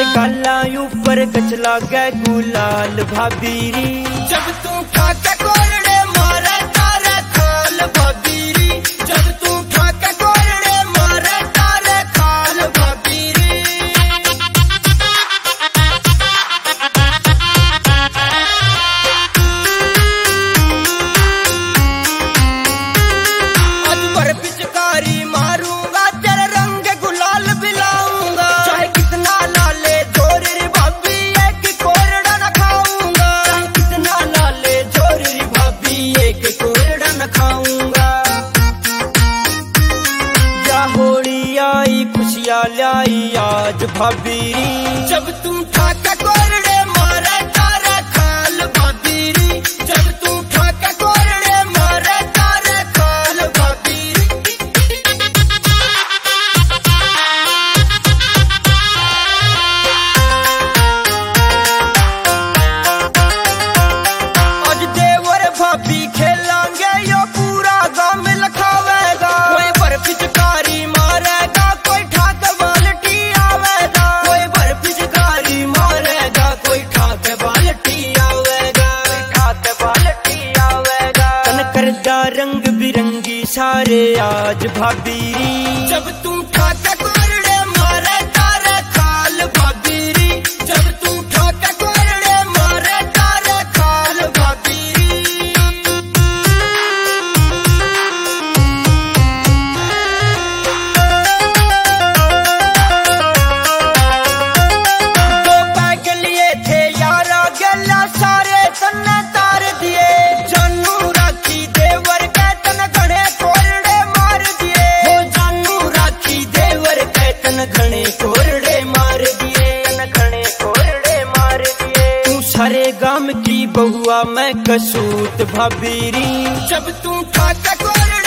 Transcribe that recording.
गाला ऊपर कचला गए गुलाल भाबीरी। जब तू ठाके कोरड़े मारे तारे खाल भाबीरी। जब तू ठाके कोरड़े मारे तारे खाल भाबीरी। आज पर पिचकारी मारूंगा तेरे रंग गुलाल बिलाऊंगा। चाहे कितना लाले जोर रे भाभी एक कोरड़ा न खाऊंगा। चाहे कितना लाले जोर रे भाभी एक कोरड़ा न खाऊंगा। या होली आई खुशियाँ लाई आज भाबीरी। जब तुम ठाके कोरड़े मारे तारे खाल भाबीरी। जब तू ठाके कोरड़े मारे तारे खाल भाबीरी। आज देवर भाभी खेलांगे यो पूरा गांव लखावेगा। कोई पर पिचकारी मारेगा कोई ठाक बाल्टी आवेगा। कोई पर पिचकारी मारेगा कोई ठाक बाल्टी आवेगा। ठाक बाल्टी आवेगा। तन करदा रंग बिरंगी सारे आज भाबीरी। जब तू ठाके कोरड़े मारे तारे खाल भाबीरी। जब तू ठाके कोरड़े मारे तारे खाल भाबीरी। दो पैग लिए थे यारा गला सारे तन्ने तार दिए। जानू राखी देवर के तन घड़े कोरड़े मार दिए। हो जानू राखी देवर के तन घड़े कोरड़े मार दिए। तन घड़े कोरड़े मार दिए। तू सारे गांव की बहुआ मैं कसूत भाबीरी। जब तू ठाके कोरड़े